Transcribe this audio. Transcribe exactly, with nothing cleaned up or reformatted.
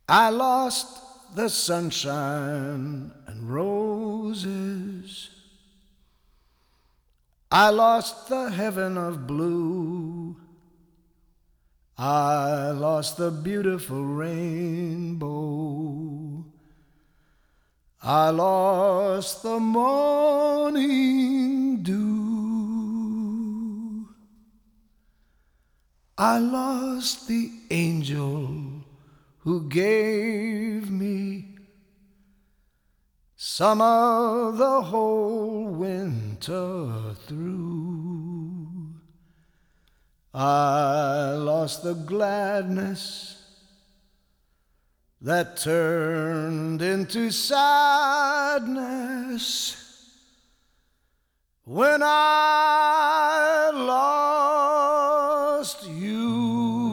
I lost the sunshine and roses. I lost the heaven of blue. I lost the beautiful rainbow. I lost the morning dew. I lost the angel who gave me summer the whole winter through. I lost the gladness that turned into sadness when I lost you.